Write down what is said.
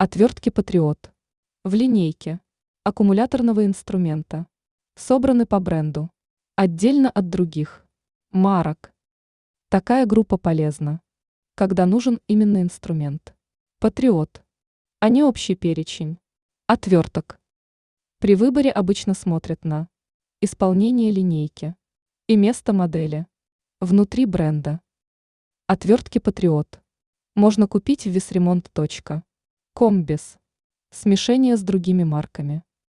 Отвертки Патриот. В линейке аккумуляторного инструмента. Собраны по бренду. Отдельно от других марок. Такая группа полезна, когда нужен именно инструмент. Патриот, а не общий перечень. Отверток. При выборе обычно смотрят на исполнение линейки и место модели внутри бренда. Отвертки Патриот можно купить в весремонт.ком без смешения с другими марками.